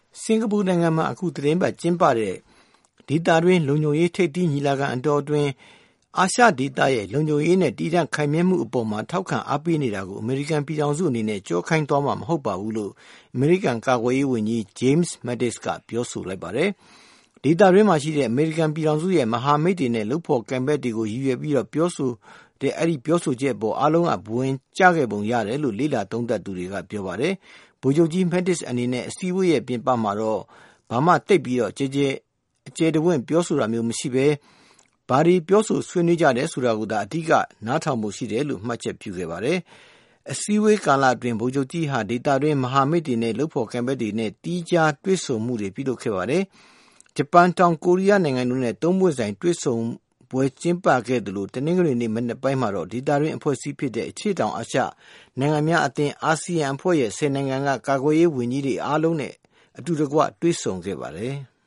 စင်ကာပူနိုင်ငံမှာအခုသတင်းပတ်ကျင်းပတဲ့ဒေသတွင်းလုံခြုံရေးထိပ်သီးညီလာခံအတော်အတွင်းအာရှဒေသရဲ့လုံခြုံရေးနဲ့တည်တံ့ခိုင်မြဲမှုအပေါ်မှာထောက်ခံအားပေးနေတာကိုအမေရိကန်ပြည်ထောင်စုအနေနဲ့ကြောခိုင်းသွားမှာမဟုတ်ပါဘူးလို့အမေရိကန်ကာကွယ်ရေးဝန်ကြီး James Mattis ကပြောဆိုလိုက်ပါတယ်။ဒေသတွင်းမှာရှိတဲ့အမေရိကန်ပြည်ထောင်စုရဲ့မဟာမိတ်တွေနဲ့လုပ်ဖော်ကံဘက်တွေကိုရည်ရွယ်ပြီးတော့ပြောဆိုချက်ပေါ်အားလုံးကဘဝင်ကျခဲ့ပုံရတယ်လို့လေ့လာသုံးသပ်သူတွေကပြောပါတယ်။ဗိုလ်ချုပ်ကြီး Mattis အနေနဲ့အစည်းအဝေးရဲ့ပြင်ပမှာတော့ဘာမှတိတ်ပြီးတော့အကျယ်တဝင့်ပြောဆိုတာမျိုးမရှိဘဲဘာတွေပြောဆိုဆွေးနွေးကြတယ်ဆိုတာကိုသာအဓိကနားထောင်မှုရှိတယ်လို့မှတ်ချက်ပြုခဲ့ပါတယ်။အစည်းအဝေးကာလအတွင်းဗိုလ်ချုပ်ကြီးဟာဒေသတွင်းမဟာမိတ်တွေနဲ့လုပ်ဖော်ကံဘက်တွေနဲ့တီးခြားတွေ့ဆုံမှုတွေပြုလုပ်ခဲ့ပါတယ်။ဂျပန်တောင်ကိုရီးယားနိုင်ငံတို့နဲ့သုံးပွင့်ဆိုင်တွေ့ဆုံပွဲကျင်းပခဲ့တယ်လို့တနင်္ဂနွေနေ့မနက်ပိုင်းမှာတော့ဒေသတွင်းအဖွဲ့အစည်းဖြစ်တဲ့အရှေ့တောင်အာရှနိုင်ငံများအသင်းအာဆီယံအဖွဲ့ရဲ့10နိုင်ငံကကာကွယ်ရေးဝန်ကြီးတွေအားလုံးနဲ့အတူတကွတွေ့ဆုံခဲ့ပါတယ်။